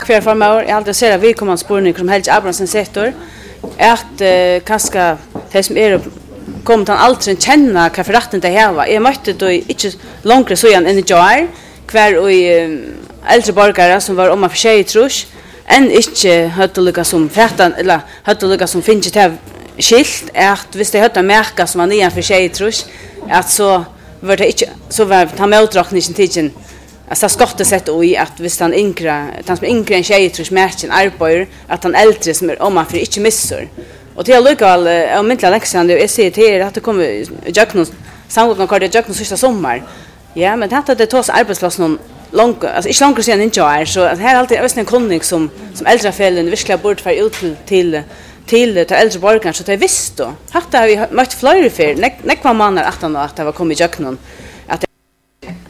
Kvar framöver, jag alltid ser att vi kommer att spårning som Helge Abrahamsen sektor att kanske det som kommer till aldrig känna vad för rätten det här var. Jag mötte då inte långt så igen i jar kvar och äldre borgare som var om att försöka trus än inte hade lyckas som färtan eller hade lyckas som finns det skilt att visst det hade märka som man igen försöka trus att så var det inte så var ta med utdragningen tiden. Alltså skottet sett i att visst han som yngre en tjej tror smärtan arbetar att han äldre som om man för inte missar. Och det är lokal och mentala läxan det är ser till att det kommer Jacknos samgången kvar det Jacknos sista sommar. Ja, men det hade det tas arbetsplats någon långt alltså inte långt sen inte är så att här alltid är en kunnig som äldre fällen verkligen borde för ut till äldre borgare så det visst då. Hade vi mött flyger för näck var man att det var kommit Jacknon.